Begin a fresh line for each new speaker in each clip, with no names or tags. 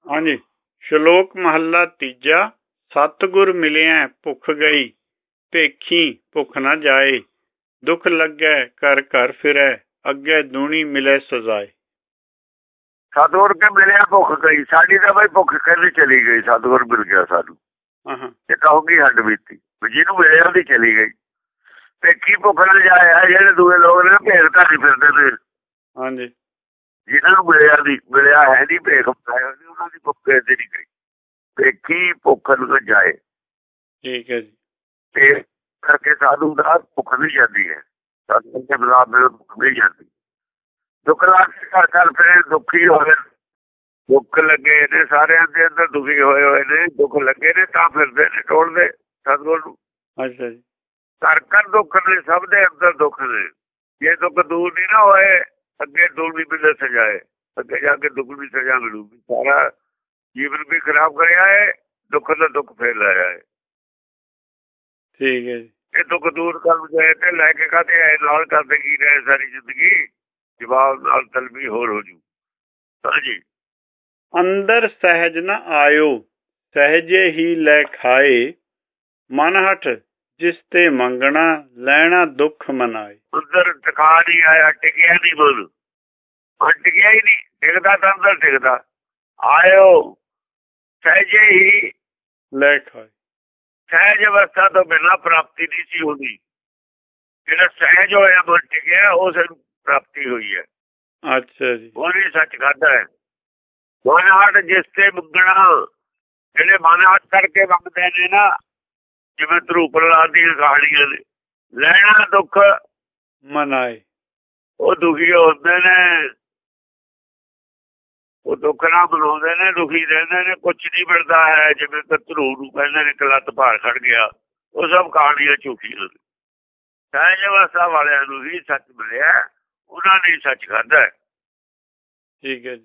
ਹਾਂਜੀ। ਸ਼ਲੋਕ ਮਹੱਲਾ ਤੀਜਾ। ਸਤਿਗੁਰ ਮਿਲਿਆ ਭੁੱਖ ਗਈ, ਭੇਖੀ ਭੁੱਖ ਨਾ ਜਾਏ। ਦੁੱਖ ਲੱਗੈ ਘਰ ਘਰ ਫਿਰੈ, ਅੱਗੇ ਦੂਣੀ ਮਿਲੇ ਸਜ਼ਾਏ।
ਸਤਿਗੁਰ ਕੇ ਮਿਲਿਆ ਭੁੱਖ ਗਈ, ਸਾਡੀ ਤਾਂ ਬਈ ਭੁੱਖ ਕਹਿੰਦੀ ਚਲੀ ਗਈ। ਸਤਿਗੁਰ ਮਿਲ ਗਿਆ ਸਾਨੂੰ, ਇਹ ਤਾਂ ਹੋ ਗਈ ਹੱਡ ਬੀਤੀ। ਜਿਹਨੂੰ ਮਿਲਿਆ ਉਹਦੀ ਚਲੀ ਗਈ। ਭੇਖੀ ਭੁੱਖ ਨਾ ਜਾਏ, ਜਿਹੜੇ ਦੂਏ ਲੋਕ ਨੇ ਭੇਖ ਧਾਰੀ ਫਿਰਦੇ ਨੇ।
ਹਾਂਜੀ।
ਜਿਹਨਾਂ ਨੂੰ ਮਿਲਿਆ ਹੈ ਨਹੀਂ ਭੇਖ ਉਹਨਾਂ ਦੀ ਭੁੱਖ ਇੱਥੇ ਨਹੀਂ ਗਈ। ਭੇਖੀ ਭੁੱਖ ਨਾ ਜਾਏ,
ਠੀਕ ਹੈ ਜੀ।
ਤੇ ਕਰਕੇ ਸਾਧੂ ਦਾ ਭੁੱਖ ਨਹੀਂ ਜਾਂਦੀ ਹੈ। ਸਾਧੂ ਦੇ ਬਲਾਬ ਮਿਲ ਭੁੱਖ ਨਹੀਂ ਜਾਂਦੀ। ਦੁੱਖ ਲੱਗ ਕੇ ਘਰ ਘਰ ਫਿਰੇ, ਦੁਖੀ ਹੋਏ। ਦੁੱਖ ਲੱਗੇ ਨੇ ਸਾਰਿਆਂ ਦੇ ਅੰਦਰ, ਦੁਖੀ ਹੋਏ ਨੇ। ਦੁੱਖ ਲੱਗੇ ਨੇ ਤਾਂ ਫਿਰਦੇ ਨੇ ਟੋਲਦੇ ਸਤਿਗੁਰ ਨੂੰ।
ਅੱਛਾ ਜੀ।
ਘਰ ਘਰ ਦੁੱਖ ਨੇ, ਸਭ ਦੇ ਅੰਦਰ ਦੁੱਖ ਨੇ। ਜੇ ਦੁੱਖ ਦੂਰ ਨਹੀਂ ਨਾ ਹੋਏ, ਅੱਗੇ ਦੂਰ ਮਿਲੇ ਸਜਾਏ। ਅੱਗੇ ਜਾ ਕੇ ਦੁੱਖ ਦੀ ਸਜ਼ਾ ਮਿਲੂਗੀ। ਸਾਰਾ ਜੀਵਨ ਵੀ ਖਰਾਬ ਕਰਿਆ ਹੈ, ਦੁੱਖ ਦਾ ਦੁੱਖ ਫੇਰ ਲਾਇਆ ਹੈ।
ਠੀਕ ਹੈ ਜੀ।
ਇਹ ਦੁੱਖ ਦੂਰ ਕਰਨ ਗਏ ਤੇ ਲੈ ਕੇ ਕਾਹਦੇ ਆਏ, ਨਾਲ ਕਰਦੇ ਕੀ ਰਹੇ ਸਾਰੀ ਜ਼ਿੰਦਗੀ। ਜਵਾਬ ਨਾਲ ਤਲਬੀ ਹੋਰ ਹੋ ਜੂ। ਹਾਂਜੀ।
ਅੰਦਰ ਸਹਿਜ ਨ ਆਇਓ, ਸਹਿਜੇ ਹੀ ਲੈ ਖਾਏ। ਮਨ ਹਠ ਜਿਸ ਤੇ ਮੰਗਣਾ, ਲੈਣਾ ਦੁੱਖ ਮਨਾਏ।
ਅੰਦਰ ਟਿਕਾ ਨਹੀਂ ਆਇਆ, ਟਿਕਿਆ ਨਹੀਂ ਮਨ। ਟਿਕਿਆ ਹੀ ਨਹੀਂ, ਟਿਕਦਾ ਤਾਂ ਅੰਦਰ ਟਿਕਦਾ। ਆਇਓ ਸਹਿਜੇ ਹੀ
ਲੈ ਖਾਏ।
ਸਹਿਜ ਅਵਸਥਾ ਤੋਂ ਬਿਨਾਂ ਪ੍ਰਾਪਤੀ ਨਹੀਂ ਸੀ ਹੁੰਦੀ। ਜਿਹੜਾ ਸਹਿਜ ਹੋਇਆ ਮਨ ਟਿਕਿਆ, ਉਸ ਨੂੰ ਪ੍ਰਾਪਤੀ ਹੋਈ ਹੈ।
ਅੱਛਾ ਜੀ।
ਉਹ ਵੀ ਸੱਚ ਖਾਦਾ ਹੈ। ਮਨ ਹਟ ਜਿਸ ਤੇ ਮੰਗਣਾ, ਜਿਹੜੇ ਮਨ ਹਟ ਕਰਕੇ ਮੰਗਦੇ ਨੇ ਨਾ, ਜਿਵੇਂ ਧਰੂ ਪ੍ਰਹਲਾਦ ਦੀਆਂ ਕਹਾਣੀਆਂ ਨੇ। ਲੈਣਾ ਦੁੱਖ
ਮਨਾਏ।
ਉਹ ਦੁਖੀ ਹੁੰਦੇ ਨੇ, ਉਹ ਦੁੱਖ ਨਾਲ ਮਨਾਉਂਦੇ ਨੇ, ਦੁਖੀ ਰਹਿੰਦੇ ਨੇ। ਕੁਛ ਨਹੀਂ ਮਿਲਦਾ ਹੈ। ਜਿਵੇਂ ਧਰੂ ਨੂੰ ਕਹਿੰਦੇ ਨੇ ਲੱਤ ਭਾਰ ਖੜ ਗਿਆ, ਉਹ ਸਭ ਕਹਾਣੀਆਂ ਝੂਠੀਆਂ ਨੇ। ਸਹਿਜ ਅਵਸਥਾ ਵਾਲਿਆਂ ਨੂੰ ਹੀ ਸੱਚ ਮਿਲਿਆ, ਉਹਨਾਂ ਨੇ ਸੱਚ ਖਾਦਾ।
ਠੀਕ ਹੈ ਜੀ।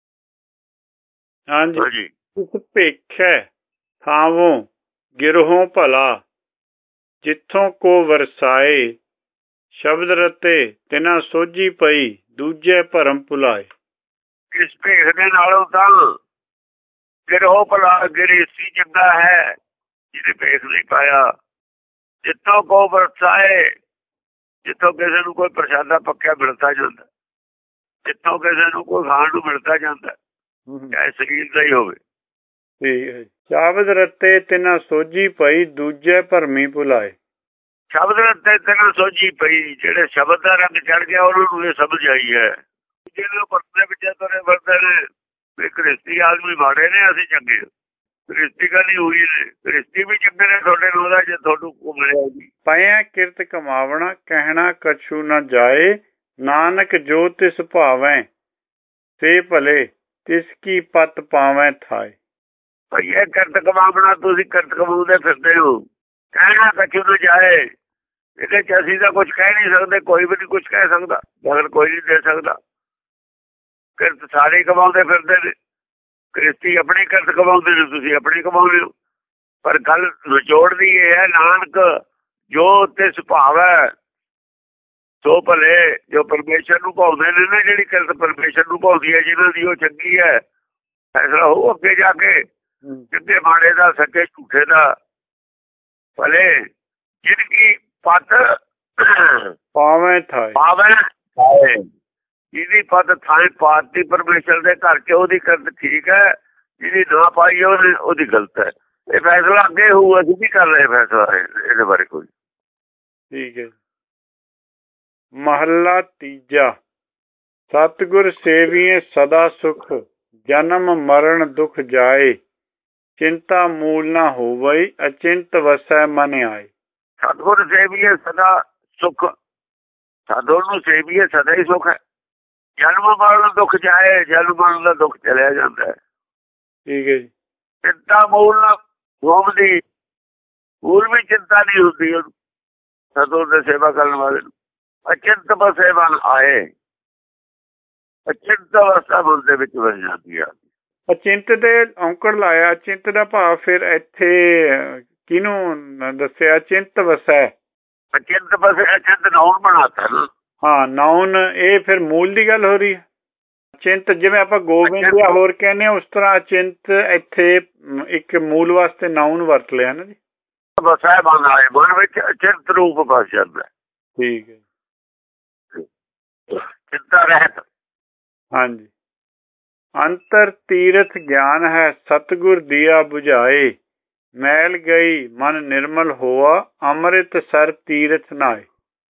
ਹਾਂਜੀ। ਇਸ ਭੇਖੈ ਥਾਵੋਂ ਗਿਰਹੋਂ ਭਲਾ, ਜਿੱਥੋਂ ਕੋ ਵਰਸਾਏ। ਸ਼ਬਦ ਰਤੇ ਤਿਨਾ ਸੋਝੀ ਪਈ, ਦੂਜੇ ਭਰਮ ਭੁਲਾਏ।
ਇਸ ਭੇਖ ਦੇ ਨਾਲੋਂ ਤਾਂ ਗਿਰਹੋਂ ਭਲਾ, ਗਿਰੇਸੀ ਚੰਗਾ ਹੈ ਜਿਹਨੇ ਭੇਖ ਨਹੀਂ ਪਾਇਆ। ਜਿੱਥੋਂ ਕੋ ਵਰਸਾਏ, ਜਿੱਥੋਂ ਕਿਸੇ ਨੂੰ ਕੋਈ ਪ੍ਰਸ਼ਾਦਾ ਪੱਕਿਆ ਮਿਲਦਾ ਜਾਂਦਾ, ਜਿੱਥੋਂ ਕਿਸੇ ਨੂੰ ਕੋਈ ਖਾਣ ਨੂੰ ਮਿਲਦਾ ਜਾਂਦਾ, ਚਾਹੇ ਸਰੀਰ ਦਾ ਹੀ ਹੋਵੇ।
ਠੀਕ ਹੈ। ਸ਼ਬਦ ਰਤੇ ਤਿਨਾ ਸੋਝੀ ਪਈ, ਦੂਜੇ ਭਰਮੀ ਭੁਲਾਏ।
ਸ਼ਬਦ ਰਤੇ ਤਿਨਾ ਸੋਝੀ ਪਈ, ਜਿਹੜੇ ਸ਼ਬਦ ਦਾ ਰੰਗ ਚੜ ਗਿਆ ਉਹਨਾਂ ਨੂੰ ਇਹ ਸਮਝ ਆਈ ਹੈ। ਜਿਹੜੇ ਪਰਦੇ ਵਿੱਚ ਤੁਰੇ ਫਿਰਦੇ ਨੇ, ਗ੍ਰਸਤੀ ਆਦਮੀ ਮਾੜੇ ਨੇ, ਅਸੀਂ ਚੰਗੇ। ਗ੍ਰਸਤੀ ਗੱਲ ਹੀ ਹੋਈ ਨੇ, ਗ੍ਰਸਤੀ ਵੀ ਚੰਗੇ ਨੇ ਤੁਹਾਡੇ ਨੂੰ, ਜੇ ਤੁਹਾਨੂੰ ਮਿਲਿਆ ਜੀ।
ਪਾਇਆ ਕਿਰਤ ਕਮਾਵਣਾ, ਕਹਿਣਾ ਕਛੂ ਨਾ ਜਾਏ। ਨਾਨਕ ਜੋ ਤਿਸ ਭਾਵੈ, ਤੇ ਭਲੇ ਤਿਸ ਕੀ ਪਤ ਪਾਵੈ ਥਾਏ।
ਭਈਏ ਕਿਰਤ ਕਮਾਵਣਾ, ਤੁਸੀਂ ਕਿਰਤ ਕਮਾਉਂਦੇ ਫਿਰਦੇ ਹੋ। ਕਹਿਣਾ ਕਛੂ ਨਾ ਜਾਏ, ਇਹਦੇ ਚ ਅਸੀਂ ਤਾਂ ਕੁਝ ਕਹਿ ਨਹੀਂ ਸਕਦੇ। ਕੋਈ ਵੀ ਨਹੀਂ ਕੁਝ ਕਹਿ ਸਕਦਾ, ਮਗਰ ਕੋਈ ਨਹੀਂ ਦੇ ਸਕਦਾ। ਕਿਰਤ ਸਾਰੇ ਕਮਾਉਂਦੇ ਫਿਰਦੇ ਨੇ। ਗ੍ਰਸਤੀ ਆਪਣੀ ਕਿਰਤ ਕਮਾਉਂਦੇ ਨੇ, ਤੁਸੀਂ ਆਪਣੀ ਕਮਾਉਂਦੇ ਹੋ। ਪਰ ਗੱਲ ਨਿਚੋੜਦੀ ਇਹ ਹੈ, ਨਾਨਕ ਜੋ ਤੇ ਸੁਭਾਵ ਹੈ ਸੋ ਭਲੇ। ਜੋ ਪਰਮੇਸ਼ਰ ਨੂੰ ਭਾਉਂਦੇ ਨੇ ਨਾ, ਜਿਹੜੀ ਕਿਰਤ ਪਰਮੇਸ਼ਰ ਨੂੰ ਭਾਉਂਦੀ ਹੈ, ਜਿਹਨਾਂ ਦੀ ਉਹ ਚੰਗੀ ਹੈ, ਫੈਸਲਾ ਹੋਊ ਅੱਗੇ ਜਾ ਕੇ ਚੰਗੇ ਮਾੜੇ ਦਾ, ਸੱਚੇ ਝੂਠੇ ਦਾ। ਭਲੇ ਜਿਨਕੀ ਪਤ
ਪਾਵੈ ਥਾਏ।
ਜਿਹਦੀ ਪਤ ਥਾਂ ਪਾਤੀ ਪਰਮੇਸ਼ਰ ਦੇ ਘਰ ਚ, ਉਹਦੀ ਕਿਰਤ ਠੀਕ ਹੈ। ਜਿਹਦੀ ਨਾ ਪਾਈ ਉਹਦੀ ਗਲਤ ਹੈ। ਇਹ ਫੈਸਲਾ ਅੱਗੇ ਹੋਊ, ਅਸੀਂ ਵੀ ਕਰ ਰਹੇ ਫੈਸਲਾ ਇਹਦੇ ਬਾਰੇ ਕੋਈ।
ਠੀਕ ਹੈ। ਮਹੱਲਾ ਤੀਜਾ। ਸਤਿਗੁਰ ਸੇਵੀਏ ਸਦਾ ਸੁਖ, ਜਨਮ ਮਰਨ ਦੁਖ ਜਾਏ। ਚਿੰਤਾ ਮੂਲ ਨਾ ਹੋਵਈ, ਅਚਿੰਤ ਵਸੈ ਮਨ ਆਏ।
ਸਤਿਗੁਰ ਸੇਵੀਏ ਸਦਾ ਸੁਖ, ਸਤਿਗੁਰ ਨੂੰ ਸੇਵੀਏ ਸਦਾ ਹੀ ਸੁਖ ਹੈ। ਜਨਮ ਮਰਨ ਦੁੱਖ ਜਾਏ, ਜਨਮ ਮਰਨ ਦਾ ਦੁੱਖ ਚਲਿਆ ਜਾਂਦਾ ਹੈ।
ਠੀਕ ਹੈ ਜੀ।
ਚਿੰਤਾ ਮੂਲ ਨਾ ਹੋਵਦੀ, ਮੂਲ ਵੀ ਚਿੰਤਾ ਨਹੀਂ ਹੁੰਦੀ ਉਹਨੂੰ, ਸਤਿਗੁਰ ਦੀ ਸੇਵਾ ਕਰਨ ਵਾਲੇ ਨੂੰ। ਅਚਿੰਤ ਵਸੈ ਮਨ ਆਏ, ਅਚਿੰਤ ਅਵਸਥਾ ਮਨ ਦੇ ਵਿੱਚ ਵਸ ਜਾਂਦੀ ਆ।
ਅਚਿੰਤ ਤੇ ਔਂਕੜ ਲਾਇਆ। ਅਚਿੰਤ ਦਾ ਭਾਵ ਫਿਰ ਇੱਥੇ ਕਿਹਨੂੰ ਦੱਸਿਆ? ਅਚਿੰਤ ਵਸੈ।
ਅਚਿੰਤ ਵਸੈ, ਅਚਿੰਤ ਨਾਉਨ ਬਣਾਤਾ ਨਾ।
ਹਾਂ, ਨਾਉਨ। ਇਹ ਫਿਰ ਮੂਲ ਦੀ ਗੱਲ ਹੋ ਰਹੀ ਹੈ। ਚਿੰਤ ਜਿਵੇਂ ਆਪਾਂ ਗੋਬਿੰਦ ਜਾਂ ਹੋਰ ਕਹਿੰਦੇ ਆ, ਉਸ ਤਰ੍ਹਾਂ ਚਿੰਤ ਇੱਥੇ ਇੱਕ ਮੂਲ ਵਾਸਤੇ ਨਾਉਨ ਵਰਤ ਲਿਆ ਨਾ ਜੀ।
ਵਸੈ ਮਨ ਆਏ, ਮਨ ਵਿੱਚ ਅਚਿੰਤ ਰੂਪ ਵਸ ਜਾਂਦਾ।
ਠੀਕ ਹੈ,
ਚਿੰਤਾ ਰਹਿਤ।
ਹਾਂਜੀ। ਅੰਤਰ ਤੀਰਥ ਗਿਆਨ ਹੈ, ਸਤਿਗੁਰ ਦੀਆ ਬੁਝਾਏ, ਮੈਲ ਗਈ ਮਨ ਨਿਰਮਲ ਹੋਆ, ਅੰਮ੍ਰਿਤ ਸਰ ਤੀਰਥ ਨਾਏ।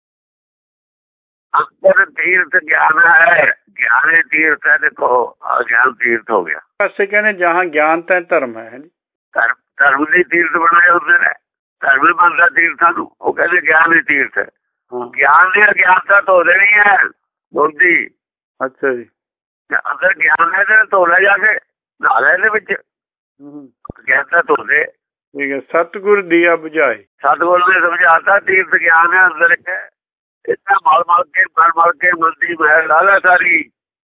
ਅੰਤਰ ਤੀਰਥ ਗਿਆਨ ਹੈ, ਗਿਆਨੇ ਤੀਰਥ ਹੈ। ਦੇਖੋ ਗਿਆਨ ਤੀਰਥ ਹੋ ਗਿਆ।
ਪਾਸੇ ਕਹਿੰਦੇ ਜਹਾਂ ਗਿਆਨ ਤੈ ਧਰਮ ਹੈ ਜੀ।
ਧਰਮ ਦੇ ਤੀਰਥ ਬਣਾਏ ਹੁੰਦੇ ਨੇ, ਧਰਮ ਬਣਦਾ ਤੀਰਥਾਂ ਨੂੰ। ਉਹ ਕਹਿੰਦੇ ਗਿਆਨ ਹੀ ਤੀਰਥ ਹੈ। ਗਿਆਨ ਦੀ ਅਗਿਆਨਤਾ ਧੋ ਦੇਣੀ ਹੈ ਬੁੱਧੀ।
ਅੱਛਾ ਜੀ।
ਅੰਦਰ ਗਿਆਨ ਹੈ ਤੇ ਧੋ ਲੈ ਜਾ ਕੇ, ਨਹਾ ਲੈ ਇਹਦੇ ਵਿੱਚ, ਅਗਿਆਨਤਾ ਧੋ ਦੇ।
ਠੀਕ ਹੈ। ਸਤਿਗੁਰ ਦੀਆ ਬੁਝਾਏ,
ਸਤਿਗੁਰ ਨੇ ਸਮਝਾਤਾ ਤੀਰਥ ਗਿਆਨ ਹੈ ਅੰਦਰ। ਇतना ਮਲ ਕੇ ਮਨ ਦੀ ਮਹਿਲ ਲਾ ਲੈ ਸਾਰੀ।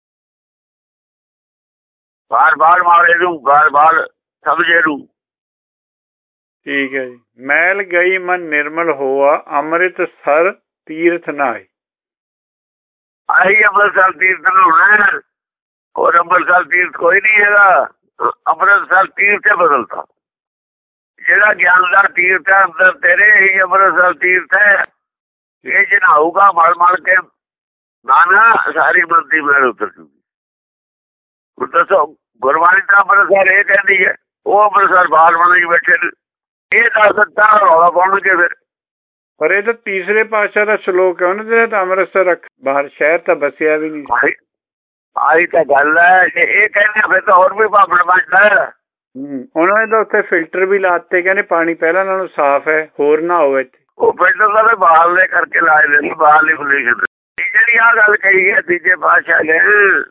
ਬਾਰ ਮਾਰੇ ਨੂੰ, ਬਾਰ ਸਮਝੇ ਨੂੰ।
ਠੀਕ ਹੈ ਜੀ। ਮੈਲ ਗਈ ਮਨ ਨਿਰਮਲ ਹੋਆ, ਅੰਮ੍ਰਿਤ ਸਰ ਤੀਰਥ ਨਾਏ।
ਆਹੀ ਅੰਮ੍ਰਿਤਸਰ ਤੀਰਥ ਨਹਾਉਣਾ, ਹੋਰ ਅੰਮ੍ਰਿਤਸਰ ਤੀਰਥ ਕੋਈ ਨਹੀਂ ਹੈਗਾ। ਅੰਮ੍ਰਿਤਸਰ ਤੀਰਥ ਹੈ ਬਦਲਤਾ। ਜਿਹੜਾ ਗਿਆਨ ਦਾ ਤੀਰਥ ਹੈ ਅੰਦਰ ਤੇਰੇ, ਇਹੀ ਅੰਮ੍ਰਿਤਸਰ ਤੀਰਥ ਹੈ। ਇਹ ਜਨਾਊਗਾ ਮਲ ਕੇ ਨਾ ਸਾਰੀ ਮਨ ਦੀ ਮੈਲ ਉਤਰ ਜੂਗੀ। ਹੁਣ ਦੱਸੋ, ਗੁਰਬਾਣੀ ਤਾਂ ਅੰਮ੍ਰਿਤਸਰ ਇਹ ਕਹਿੰਦੀ ਹੈ, ਉਹ ਅੰਮ੍ਰਿਤਸਰ ਬਾਹਰ ਬਣ ਬੈਠੇ ਨੇ। ਇਹ ਦੱਸ ਦਿੱਤਾ ਰੌਲਾ ਪਾਉਣਗੇ ਫਿਰ।
ਪਰ ਇਹ ਤਾਂ ਤੀਸਰੇ ਪਾਤਸ਼ਾਹ ਦਾ ਸ਼ਲੋਕ ਹੈ, ਉਹਨਾਂ ਦੇ ਤਾਂ ਅੰਮ੍ਰਿਤਸਰ ਬਾਹਰ ਸ਼ਹਿਰ ਤਾਂ ਬਸਿਆ ਵੀ ਨਹੀਂ।
ਆਹੀ ਤਾਂ ਗੱਲ ਹੈ। ਜੇ ਇਹ ਕਹਿੰਦੇ ਫਿਰ ਤਾਂ ਹੋਰ ਵੀ ਭਾਬੜ ਵੱਜਦਾ।
ਉਹਨਾਂ ਨੇ ਤਾਂ ਉੱਥੇ ਫਿਲਟਰ ਵੀ ਲਾਤੇ, ਕਹਿੰਦੇ ਪਾਣੀ ਪਹਿਲਾਂ ਨਾਲੋਂ ਸਾਫ਼ ਹੈ, ਹੋਰ ਨਾ ਹੋਵੇ ਇੱਥੇ।
ਉਹ ਫਿਲਟਰ ਦਾ ਬਾਹਰਲੇ ਕਰਕੇ ਲਾਏ ਦੇ, ਬਾਹਰਲੀ ਪੋਲੀਸ਼ਨ। ਜਿਹੜੀ ਆਹ ਗੱਲ ਕਹੀ ਹੈ ਤੀਜੇ ਪਾਤਸ਼ਾਹ ਨੇ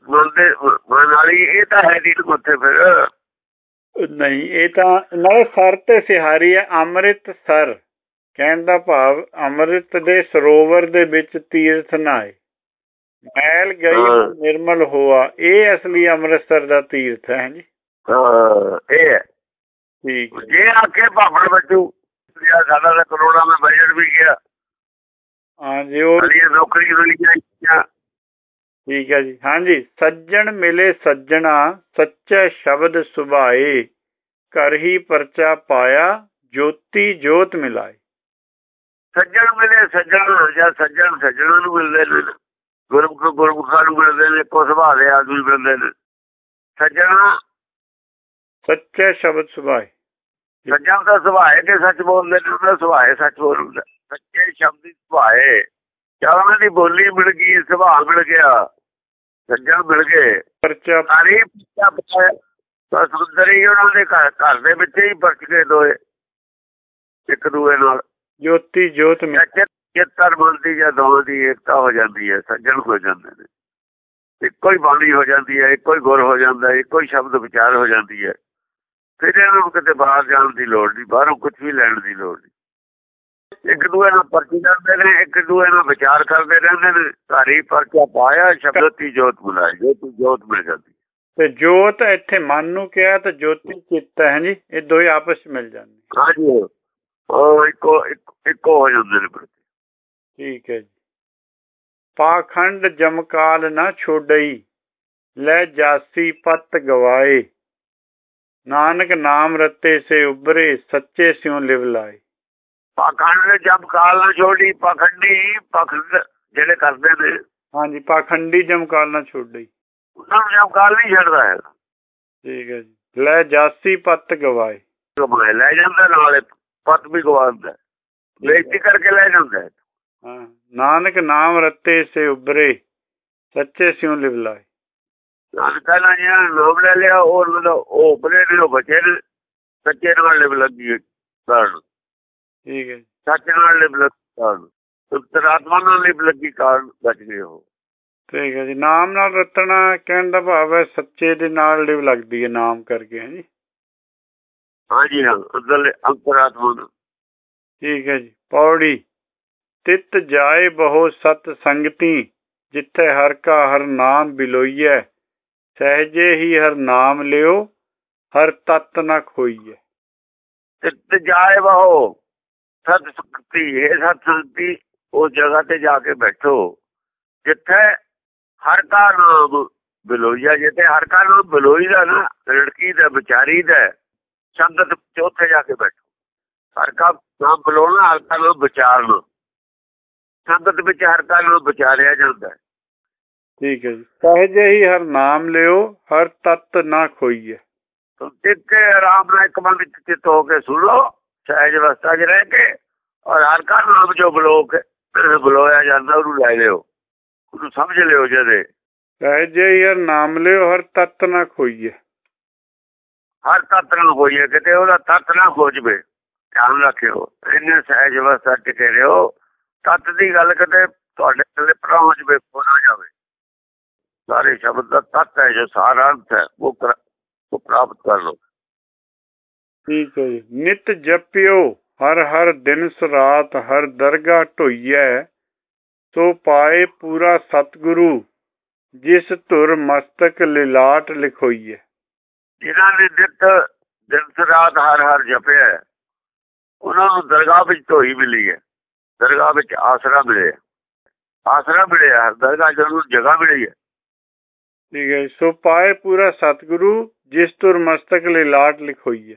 ਮਨ ਵਾਲੀ, ਇਹ ਤਾਂ ਹੈ ਨਹੀਂ ਉੱਥੇ ਫਿਰ। ਨਹੀਂ,
ਇਹ ਤਾਂ ਨਾਲੇ ਸਰ ਤੇ ਸਿਹਾਰੀ ਹੈ। ਅੰਮ੍ਰਿਤ ਸਰ ਕਹਿਣ ਦਾ ਭਾਵ ਅੰਮ੍ਰਿਤ ਦੇ ਸਰੋਵਰ ਦੇ ਵਿੱਚ ਤੀਰਥ ਨਾਏ, ਮੈਲ ਗਈ ਨਿਰਮਲ ਹੋਆ। ਇਹ ਅਸਲੀ ਅੰਮ੍ਰਿਤਸਰ ਦਾ ਤੀਰਥ ਹੈ ਜੀ।
ਇਹ ਹੈ।
ਠੀਕ।
ਜੇ ਆਖੇ ਭਾਬੜ ਬੱਚੂ, ਸਾਡਾ ਤਾਂ ਕਰੋੜਾਂ ਦਾ ਬਜਟ ਵੀ ਗਿਆ।
ਹਾਂਜੀ, ਉਹ
ਨੌਕਰੀ ਮਿਲੀਆਂ।
ਠੀਕ ਹੈ ਜੀ। ਹਾਂਜੀ। ਸੱਜਣ ਮਿਲੇ ਸੱਜਣਾ, ਸੱਚੇ ਸ਼ਬਦ ਸੁਭਾਏ, ਘਰ ਹੀ ਪਰਚਾ ਪਾਇਆ, ਜੋਤੀ ਜੋਤ ਮਿਲਾਏ। ਸੱਜਣ ਮਿਲੇ ਸੱਜਣ, ਜਾਂ ਸੱਜਣਾਂ ਨੂੰ ਮਿਲਦੇ ਨੇ, ਗੁਰਮੁਖਾਂ ਨੂੰ ਮਿਲਦੇ ਨੇ, ਇੱਕੋ ਸੁਭਾਅ ਦੇ ਆਦਮੀ ਮਿਲਦੇ ਨੇ। ਸੱਜਣਾ ਸੱਚੇ ਸ਼ਬਦ ਸੁਭਾਏ। ਸੱਜਣ ਦਾ ਸੁਭਾਅ ਕੇ ਸੱਚ ਬੋਲਦੇ ਨੇ, ਉਹਦਾ ਸੁਭਾਅ ਸੱਚ ਬੋਲਦਾ। ਸੱਚੇ ਸ਼ਬਦ ਸੁਭਾਏ, ਜਾਂ ਉਹਨਾਂ ਦੀ ਬੋਲੀ ਮਿਲ ਗਈ, ਸੁਭਾਅ ਮਿਲ ਗਿਆ, ਸੱਜਣ ਮਿਲ ਗਏ। ਪਰਚਾ ਸਮੁੰਦਰ ਹੀ ਉਹਨਾਂ ਦੇ ਘਰ ਦੇ ਵਿੱਚ ਹੀ ਪਰਚ ਗਏ ਦੋਏ ਇੱਕ ਦੂਏ ਨਾਲ। ਜੋਤੀ ਜੋਤ ਚਿੱਤਰ ਬਣਦੀ ਜਾਂ ਦੋਵਾਂ ਦੀ ਏਕਤਾ ਹੋ ਜਾਂਦੀ ਹੈ, ਸੱਜਣ ਹੋ ਜਾਂਦੇ ਨੇ। ਇੱਕੋ ਹੀ ਬਾਣੀ ਹੋ ਜਾਂਦੀ ਹੈ, ਇੱਕੋ ਹੀ ਗੁਰ ਹੋ ਜਾਂਦਾ, ਇੱਕੋ ਹੀ ਸ਼ਬਦ ਵਿਚਾਰ ਹੋ ਜਾਂਦੀ ਹੈ। ਫਿਰ ਇਹਨਾਂ ਨੂੰ ਕਿਤੇ ਬਾਹਰ ਜਾਣ ਦੀ ਲੋੜ ਨਹੀਂ, ਬਾਹਰੋਂ ਕੁਝ ਵੀ ਲੈਣ ਦੀ ਲੋੜ ਨਹੀਂ। ਇੱਕ ਦੂਏ ਨਾਲ ਪਰਚੀ ਕਰਦੇ ਨੇ, ਇੱਕ ਦੂਏ ਨਾਲ ਵਿਚਾਰ ਕਰਦੇ ਰਹਿੰਦੇ ਨੇ। ਘਰੀ ਪਰਚਾ ਪਾਇਆ, ਸ਼ਬਦੀ ਜੋਤ ਬੁਲਾਈ, ਜੋਤੀ ਜੋਤ ਮਿਲ ਜਾਂਦੀ। ਤੇ ਜੋਤ ਇੱਥੇ ਮਨ ਨੂੰ ਕਿਹਾ, ਤੇ ਜੋਤੀ ਚਿੱਤ ਹੈ ਜੀ, ਇਹ ਦੋਏ ਆਪਸ ਵਿੱਚ ਮਿਲ ਜਾਂਦੇ। ਹਾਂਜੀ, ਉਹ ਇੱਕੋ ਹੋ ਜਾਂਦੇ ਨੇ। ਠੀਕ ਹੈ ਜੀ। ਪਾਖੰਡ ਜਮਕਾਲ ਨਾ ਛੋੜਈ, ਲੈ ਜਾਸੀ ਪਤ ਗਵਾਏ, ਨਾਨਕ ਨਾਮ ਰਤੇ ਸੇ ਉਬਰੇ, ਸੱਚੇ ਸਿਉ ਲਿਵ ਲਾਏ। ਪਾਖੰਡ ਜਮਕਾਲ ਨਾ ਛੋੜੀ, ਪਾਖੰਡ ਜਿਹੜੇ ਕਰਦੇ ਨੇ। ਹਾਂਜੀ, ਪਾਖੰਡੀ ਜਮਕਾਲ ਨਾ ਛੋੜਈ, ਉਹਨਾਂ ਨੂੰ ਜਮਕਾਲ ਨਹੀਂ ਛੱਡਦਾ ਹੈ। ਠੀਕ ਹੈ ਜੀ। ਲੈ ਜਾਸੀ ਪਤ ਗਵਾਏ, ਲੈ ਜਾਂਦਾ ਨਾਲੇ ਪਤ ਵੀ ਗਵਾ ਦਿੰਦਾ, ਬੇਇੱਜ਼ਤੀ ਕਰਕੇ ਲੈ ਜਾਂਦਾ। ਹਾਂ। ਨਾਨਕ ਨਾਮ ਰਤੇ ਸੇ ਉਬਰੇ, ਸੱਚੇ ਸਿਉ ਲਿਵ ਲਾਏ। ਨਾਨਕਾਂ ਨਾਲ ਜਿਹਨਾਂ ਨੇ ਨਾਮ ਲੈ ਲਿਆ, ਉਹ ਉਬਰੇ ਨੇ, ਉਹ ਬਚੇ ਨੇ, ਸੱਚੇ ਨਾਲ ਲਿਵ ਲੱਗੀ ਕਾਰਨ। ਠੀਕ ਹੈ। ਸੱਚ ਨਾਲ ਲਿਵ ਲੱਗੀ ਕਾਰਨ, ਅੰਤਰਾਤਮਾ ਨਾਲ ਲਿਵ ਲੱਗੀ ਕਾਰਨ ਬਚ ਗਏ ਉਹ। ਠੀਕ ਹੈ ਜੀ। ਨਾਮ ਨਾਲ ਰਤਨਾ ਕਹਿਣ ਦਾ ਭਾਵ ਹੈ ਸੱਚੇ ਦੇ ਨਾਲ ਲਿਵ ਲੱਗਦੀ ਹੈ, ਨਾਮ ਕਰਕੇ ਹੈ ਜੀ। ਹਾਂਜੀ ਹਾਂ, ਅੰਤਰਾਤਮਾ ਨਾਲ। ਠੀਕ ਹੈ ਜੀ। ਪੌੜੀ। ਤਿਤ ਜਾਏ ਬਹੁ ਸਤ ਸੰਗਤੀ, ਜਿੱਥੇ ਹਰ ਕਾ ਹਰ ਨਾਮ ਬਿਲੋਈਐ, ਸਹਿਜੇ ਹੀ ਹਰ ਨਾਮ ਲਿਓ, ਹਰ ਤਤ ਨ ਖੋਈਐ। ਤਿਤ ਜਾਏ ਬਹੁ ਸਤ ਸੰਗਤੀ, ਇਹ ਸਤ ਸੰਗਤੀ ਉਸ ਜਗ੍ਹਾ ਤੇ ਜਾ ਕੇ ਬੈਠੋ ਜਿੱਥੇ ਹਰ ਕਾ ਨਾਮ
ਬਲੋਈਆ ਜਿੱਤੇ ਹਰ ਕਾ ਨਾਮ ਬਲੋਈ ਦਾ ਨਾ ਰੜਕੀ ਦਾ ਵਿਚਾਰੀ ਦਾ ਸੰਗਤ ਚੌਥੇ ਜਾ ਕੇ ਬੈਠੋ। ਹਰ ਕਾ ਨਾਮ ਬਲੋਣਾ, ਹਰ ਕਾ ਨਾਮ ਵਿਚਾਰਨਾ, ਸੰਗਤ ਵਿੱਚ ਹਰ ਕਾ ਨਾਮ ਵਿਚਾਰਿਆ ਜਾਂਦਾ।
ਠੀਕ ਹੈ ਜੀ। ਸਹਿਜੇ ਹੀ ਹਰ ਨਾਮ ਲਿਓ, ਹਰ ਤਤ ਨਾ ਖੋਈਏ।
ਟਿਕ ਕੇ ਆਰਾਮ ਨਾਲ ਇੱਕ ਮਨ ਵਿੱਚ ਚਿੱਤ ਹੋ ਕੇ ਸੁਣ ਲਓ, ਸਹਿਜ ਅਵਸਥਾ 'ਚ ਰਹਿ ਕੇ, ਔਰ ਹਰ ਕਾ ਨਾਮ ਜੋ ਬਲੋਇਆ ਜਾਂਦਾ ਉਹਨੂੰ ਲੈ ਲਿਓ, ਉਹਨੂੰ ਸਮਝ ਲਿਓ। ਜਦੇ
ਸਹਿਜੇ ਹੀ ਹਰ ਨਾਮ ਲਿਓ, ਹਰ ਤਤ ਨਾ ਖੋਈਏ।
ਹਰ ਤੱਤ ਨਾ ਖੋਈਏ, ਕਿਤੇ ਉਹਦਾ ਤੱਤ ਨਾ ਖੋ ਜਵੇ। ਧਿਆਨ ਰੱਖਿਓ, ਇੰਨੇ ਸਹਿਜ ਅਵਸਥਾ ਟਿਕੇ ਰਹੋ। ਤੱਤ ਦੀ ਗੱਲ ਕਿਤੇ ਤੁਹਾਡੇ ਥੱਲੇ ਪਰਾਂ ਹੋ ਜਵੇ, ਖੋ ਨਾ ਜਾਵੇ। ਸਾਰੇ ਸ਼ਬਦ ਦਾ ਤੱਤ ਹੈ, ਜੋ ਸਾਰਾ ਅਰਥ ਹੈ, ਉਹ ਪ੍ਰਾਪਤ ਕਰ ਲਓ।
ਠੀਕ ਹੈ ਜੀ। ਨਿਤ ਜਪਿਓ ਹਰ ਹਰ ਦਿਨ ਰਾਤ, ਹਰ ਦਰਗਾਹ ਢੋਈਐ। ਸੋ ਪਾਏ ਪੂਰਾ ਸਤਿਗੁਰੂ, ਜਿਸ ਧੁਰ ਮਸਤਕ ਲਿਲਾਟ ਲਿਖੋਈਐ।
ਜਿਨ੍ਹਾਂ ਨੇ ਨਿਤ ਦਿਨ ਰਾਤ ਹਰ ਹਰ ਜਪਿਆ, ਉਹਨਾਂ ਨੂੰ ਦਰਗਾਹ ਵਿੱਚ ਢੋਈ ਮਿਲੀ ਹੈ। ਦਰਗਾਹ ਵਿੱਚ ਆਸਰਾ ਮਿਲਿਆ, ਆਸਰਾ ਮਿਲਿਆ, ਦਰਗਾਹ ਚ ਉਹਨੂੰ ਜਗ੍ਹਾ ਮਿਲੀ ਹੈ।
ਠੀਕ ਹੈ। ਸੋ ਪਾਏ ਪੂਰਾ ਸਤਿਗੁਰੂ, ਜਿਸ ਧੁਰ ਮਸਤਕ ਲਿਲਾਟ ਲਿਖੋਈਐ।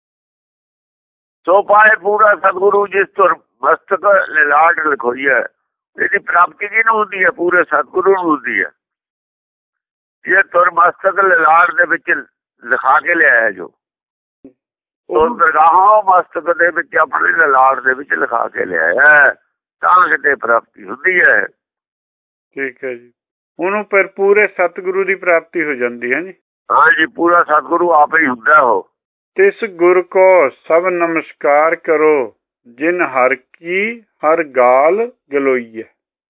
ਸੋ ਪਾਏ ਪੂਰਾ ਸਤਿਗੁਰੂ, ਜਿਸ ਧੁਰ ਮਸਤਕ ਲਿਲਾਟ ਲਿਖੋਈਐ। ਇਹਦੀ ਪ੍ਰਾਪਤੀ ਕਿਹਨੂੰ ਹੁੰਦੀ ਹੈ? ਪੂਰੇ ਸਤਿਗੁਰੂ ਨੂੰ ਹੁੰਦੀ ਹੈ। ਇਹ ਧੁਰ ਮਸਤਕ ਲਿਲਾਟ ਦੇ ਵਿੱਚ ਲਿਖਾ ਕੇ ਲਿਆਇਆ, ਜੋ ਉਹ ਦਰਗਾਹਾਂ ਮਸਤਕ ਦੇ ਵਿੱਚ ਆਪਣੇ ਲਿਲਾਟ ਦੇ ਵਿੱਚ ਲਿਖਾ ਕੇ ਲਿਆਇਆ, ਤਾਂ ਕਿਤੇ ਪ੍ਰਾਪਤੀ ਹੁੰਦੀ ਹੈ।
ਠੀਕ ਹੈ ਜੀ। ਉਹਨੂੰ ਪਰ ਪੂਰੇ ਸਤਿਗੁਰੂ ਦੀ ਪ੍ਰਾਪਤੀ ਹੋ ਜਾਂਦੀ ਹੈ ਜੀ।
ਹਾਂ ਜੀ, ਪੂਰਾ ਸਤਿਗੁਰੂ ਆਪ ਹੀ ਹੁੰਦਾ ਉਹ।
ਤਿਸ ਗੁਰ ਕੋ ਸਭ ਨਮਸਕਾਰ ਕਰੋ, ਜਿਨ ਹਰ ਕੀ ਹਰ ਗਾਲ ਗਲੋਈਐ।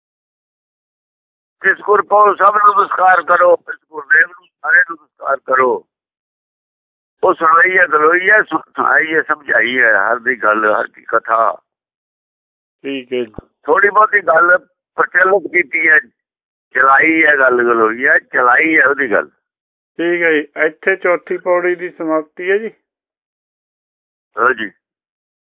ਤਿਸ ਗੁਰ ਕੋ ਸਭ ਨਮਸਕਾਰ ਕਰੋ, ਇਸ ਗੁਰਦੇਵ ਨੂੰ ਸਾਰੇ ਨਮਸਕਾਰ ਕਰੋ। ਉਹ ਸੁਣਾਈ ਹੈ, ਗਲੋਈ ਹੈ, ਸੁਣਾਈ ਹੈ, ਸਮਝਾਈ ਹੈ ਹਰ ਦੀ ਗੱਲ, ਹਰ ਦੀ ਕਥਾ।
ਠੀਕ ਹੈ ਜੀ।
ਥੋੜੀ ਬਹੁਤੀ ਗੱਲ ਪ੍ਰਚਲਿਤ ਕੀਤੀ ਹੈ, ਚਲਾਈ ਹੈ ਗੱਲ, ਗਲੋਈ ਹੈ, ਚਲਾਈ ਹੈ ਉਹਦੀ ਗੱਲ।
ਠੀਕ ਹੈ ਜੀ। ਇੱਥੇ ਚੌਥੀ ਪੌੜੀ ਦੀ ਸਮਾਪਤੀ ਹੈ ਜੀ।
ਹਾਂਜੀ।